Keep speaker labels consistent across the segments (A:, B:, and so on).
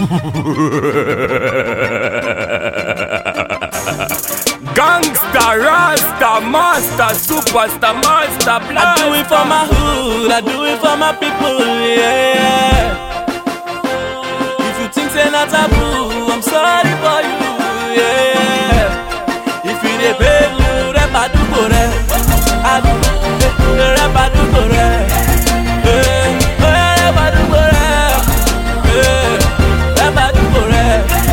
A: Gangsta, Rasta, Master, Superstar, Master, Blast.
B: I do it for my hood, I do it for my people, yeah. If you think say not taboo, I'm sorry for you, yeah. If you dey pay you, rap I do go there. I do, rap I do go there. Rap I do go there. Rap I do go there.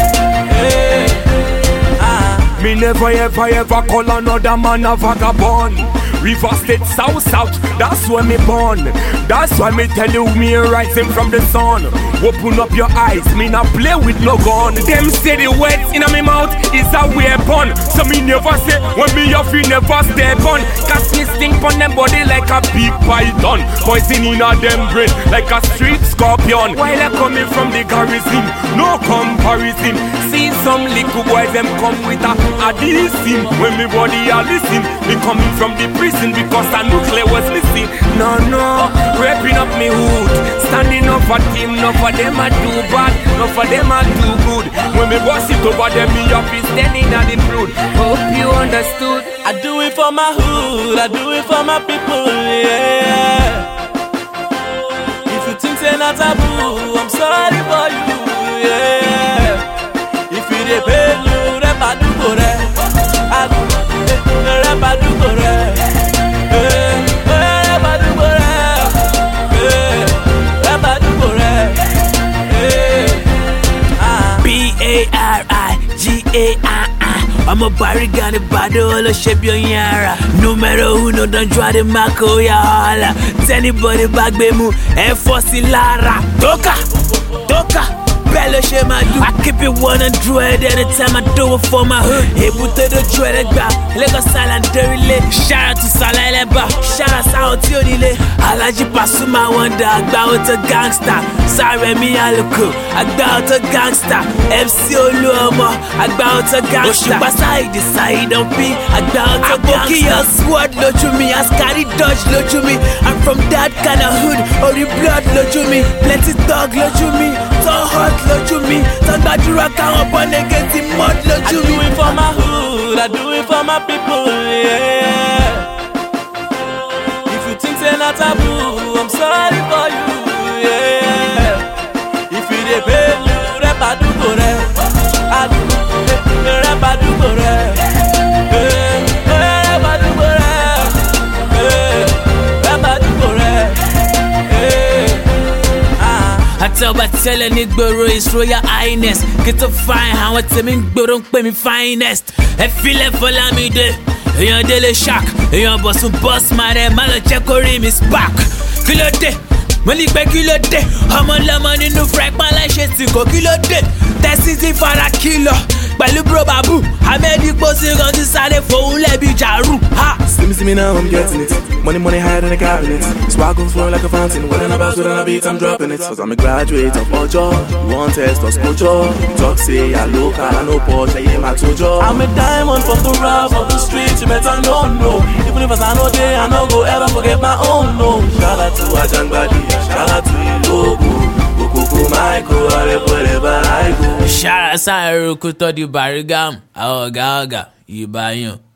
A: Me never ever call another man a vagabond. River State, South, that's where me born. That's why me tell you me rising from the sun. Open up your eyes, me not play with no gun. Them say the words in my mouth is a weapon. So me never say when me off you never step on. Cause me stink on them body like a big python. Poison in a them brain like a street scorpion. While I coming from the garrison, no comparison. See some little boys them come with a addition. When me body a listen, me coming from the prison because a nuclear was missing. No, wrapping up me hood, standing up for team. No for them I do bad, no for them I do good. When me boss it over them, me up is standing at the brood. Hope you understood.
B: I do it for my hood, I do it for my people, yeah. If you think say not taboo, I'm sorry for you, yeah. If you dey pay you, rap I do go there. I do, rap I do go there. Rap I do go there. Rap I do go there. B-A-R-I-G-A-I-I. I'm a barrigani badolo shape your yara. No matter who no don't try the mako ya holla. Anybody back be mu and force lara. Toka. Bello shit my do. I keep it 100 anytime I do it for my hood. Able to the dread back. Lagos Island dirty lit. Shout out to Salah Leba. Shout out Sao Tionile. Alaji Pasuma Wonder. Agba out a gangsta. Sorry me Aluko. Agba out a gangsta. MC Oluomo. Agba out a gangsta. Oshuba side on P. Agba out a gangsta. Aboki your sword low to me. Askari dodge low to me. I'm from that kind of hood. Ori blood low to me. Plenty dog low to me. So hot low to me. So Badura can't up on against mud low to me. I do it for my hood. I do it for my people, yeah. If you think say not taboo, I'm sorry for you, yeah. If you dey pay you, rap I do go there. I do, rap I do go there. Rap I do go there. Rap I do go there. I tell a nigga His Royal Highness. Get to find how I tell me don't pay me finest. I feel it for me there. Yon daily shock. Yon boss my name. Malo check or him is back. Kilo day. Money back kilo day. I'm on the money no frack my life shit to go kilo day. That's easy for a kilo. Balu bro babu. I made you boss you on the side for Ulebi Jaru. Ha!
C: See me now, I'm getting it. Money higher than a cabinet. Swaggle flowing like a fountain. When I'm about to run a beat, I'm dropping it. Cause I'm a graduate of Ojo. You want test or school? Talk say I local, I know Porsche, I am at Ojo.
B: I'm a diamond from the rap of the street. You better know. Even if I know day, I know go ever forget my own no.
C: Shout out to Ajangbadi. Shout out to Ilogo.
B: Shout out to Rukuto di Barigam. Aoga, Ibayan.